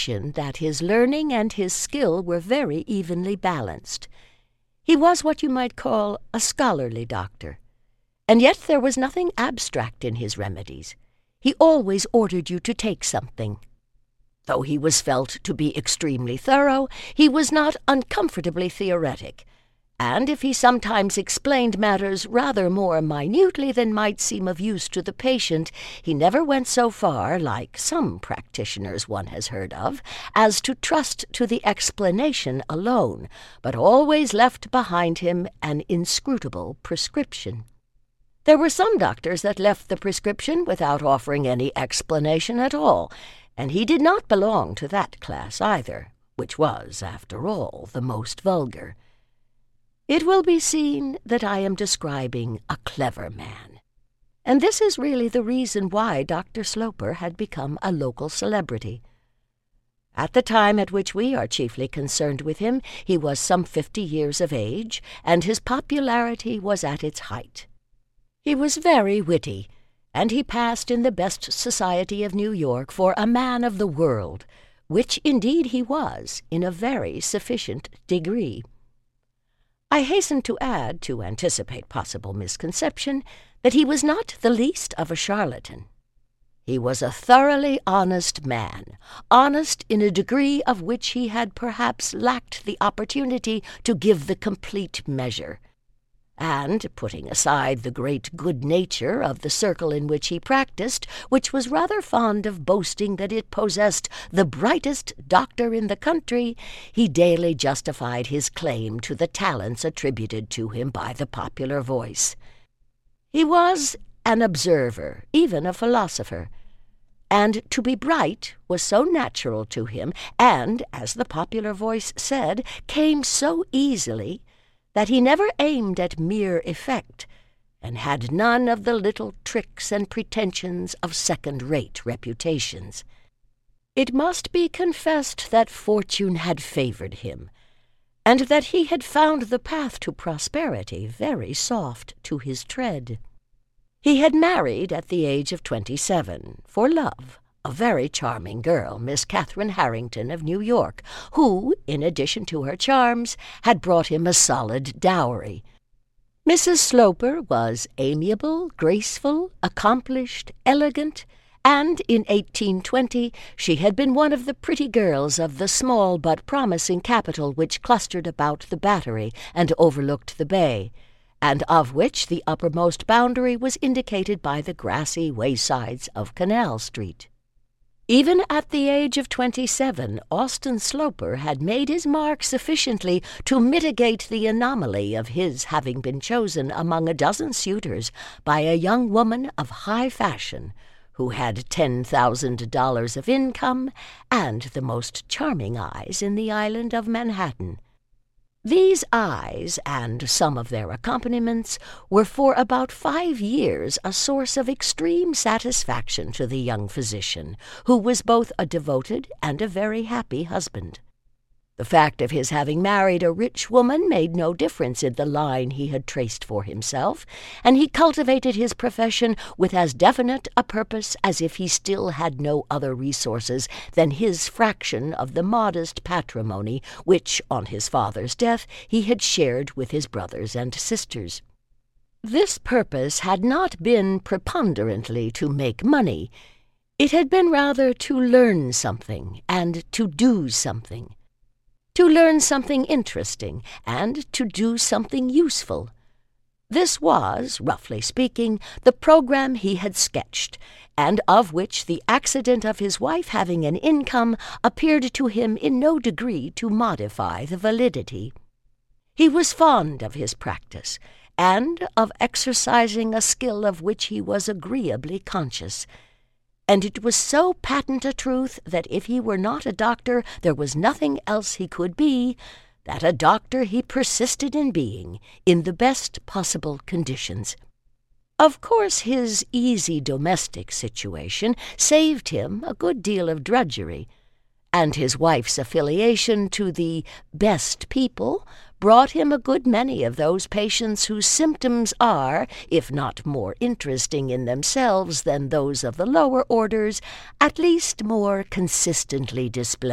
that his learning and his skill were very evenly balanced. He was what you might call a scholarly doctor, and yet there was nothing abstract in his remedies. He always ordered you to take something. Though he was felt to be extremely thorough, he was not uncomfortably theoretic, and if he sometimes explained matters rather more minutely than might seem of use to the patient, he never went so far, like some practitioners one has heard of, as to trust to the explanation alone, but always left behind him an inscrutable prescription. There were some doctors that left the prescription without offering any explanation at all, and he did not belong to that class either, which was, after all, the most vulgar. It will be seen that I am describing a clever man, and this is really the reason why Dr. Sloper had become a local celebrity. At the time at which we are chiefly concerned with him, he was some 50 years of age, and his popularity was at its height. He was very witty, and he passed in the best society of New York for a man of the world, which indeed he was in a very sufficient degree. I hasten to add, to anticipate possible misconception, that he was not the least of a charlatan. He was a thoroughly honest man, honest in a degree of which he had perhaps lacked the opportunity to give the complete measure. And, putting aside the great good nature of the circle in which he practiced, which was rather fond of boasting that it possessed the brightest doctor in the country, he daily justified his claim to the talents attributed to him by the popular voice. He was an observer, even a philosopher, and to be bright was so natural to him, and, as the popular voice said, came so easily, that he never aimed at mere effect, and had none of the little tricks and pretensions of second-rate reputations. It must be confessed that fortune had favored him, and that he had found the path to prosperity very soft to his tread. He had married at the age of 27, for love, a very charming girl, Miss Catherine Harrington of New York, who, in addition to her charms, had brought him a solid dowry. Mrs. Sloper was amiable, graceful, accomplished, elegant, and in 1820 she had been one of the pretty girls of the small but promising capital which clustered about the Battery and overlooked the bay, and of which the uppermost boundary was indicated by the grassy waysides of Canal Street. Even at the age of 27, Austin Sloper had made his mark sufficiently to mitigate the anomaly of his having been chosen among a dozen suitors by a young woman of high fashion, who had $10,000 of income and the most charming eyes in the island of Manhattan. These eyes, and some of their accompaniments, were for about 5 years a source of extreme satisfaction to the young physician, who was both a devoted and a very happy husband. The fact of his having married a rich woman made no difference in the line he had traced for himself, and he cultivated his profession with as definite a purpose as if he still had no other resources than his fraction of the modest patrimony which, on his father's death, he had shared with his brothers and sisters. This purpose had not been preponderantly to make money. It had been rather to learn something and to do something. To learn something interesting, and to do something useful. This was, roughly speaking, the program he had sketched, and of which the accident of his wife having an income appeared to him in no degree to modify the validity. He was fond of his practice, and of exercising a skill of which he was agreeably conscious, and it was so patent a truth that if he were not a doctor there was nothing else he could be, that a doctor he persisted in being, in the best possible conditions. Of course his easy domestic situation saved him a good deal of drudgery, and his wife's affiliation to the best people brought him a good many of those patients whose symptoms are, if not more interesting in themselves than those of the lower orders, at least more consistently displayed.